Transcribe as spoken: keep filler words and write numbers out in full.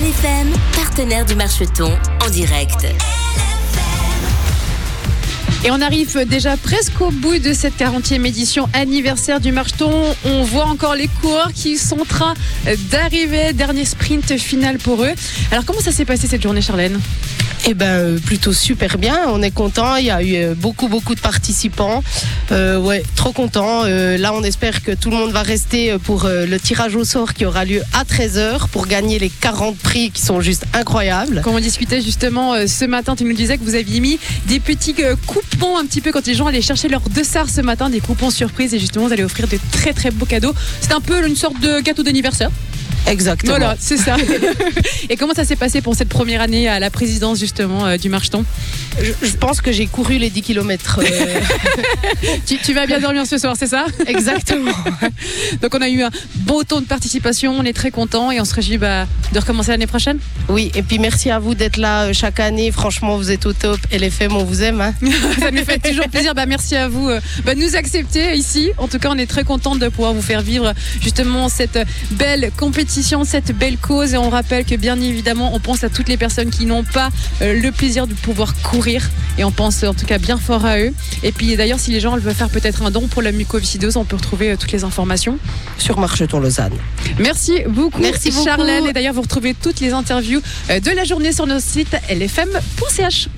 F M, partenaire du Marcheton, en direct. Et on arrive déjà presque au bout de cette quarantième édition anniversaire du Marcheton. On voit encore les coureurs qui sont en train d'arriver. Dernier sprint final pour eux. Alors comment ça s'est passé cette journée, Charlène ? Eh ben plutôt super bien, on est content, il y a eu beaucoup beaucoup de participants, euh, ouais, trop content. Euh, là on espère que tout le monde va rester pour euh, le tirage au sort qui aura lieu à treize heures pour gagner les quarante prix qui sont juste incroyables. Quand on discutait justement euh, ce matin, tu nous disais que vous aviez mis des petits euh, coupons un petit peu quand les gens allaient chercher leur dessert ce matin, des coupons surprises, et justement vous allez offrir de très très beaux cadeaux. C'est un peu une sorte de gâteau d'anniversaire. Exactement. Voilà, c'est ça. Et comment ça s'est passé pour cette première année à la présidence justement euh, du Marcheton ? je, je pense que j'ai couru les dix kilomètres. Euh... tu, tu vas bien dormir ce soir, c'est ça ? Exactement. Donc on a eu un beau taux de participation, on est très contents et on se réjouit bah, de recommencer l'année prochaine. Oui, et puis merci à vous d'être là chaque année. Franchement, vous êtes au top. L F M, on vous aime. Hein. Ça nous fait toujours plaisir. Bah, merci à vous bah, de nous accepter ici. En tout cas, on est très contents de pouvoir vous faire vivre justement cette belle compétition, cette belle cause, et on rappelle que bien évidemment on pense à toutes les personnes qui n'ont pas euh, le plaisir de pouvoir courir, et on pense en tout cas bien fort à eux. Et puis d'ailleurs si les gens veulent faire peut-être un don pour la mucoviscidose, on peut retrouver euh, toutes les informations sur Marcheton Lausanne. Merci beaucoup, Merci beaucoup. Charlène, et d'ailleurs vous retrouvez toutes les interviews euh, de la journée sur notre site l f m point c h.